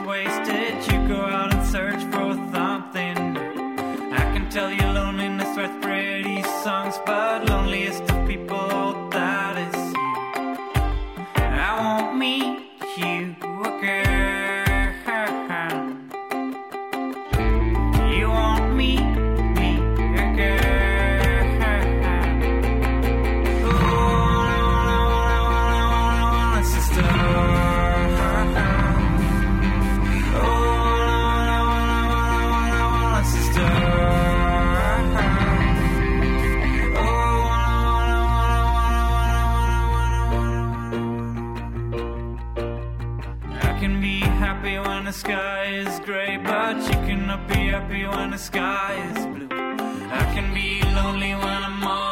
wasted, you go out and search for something. I can tell you loneliness writes pretty songs, but loneliest of people, all that is you. I won't meet you again. You won't meet me again. Oh, no, sister. The sky is gray, but you cannot be happy when the sky is blue. I can be lonely when I'm all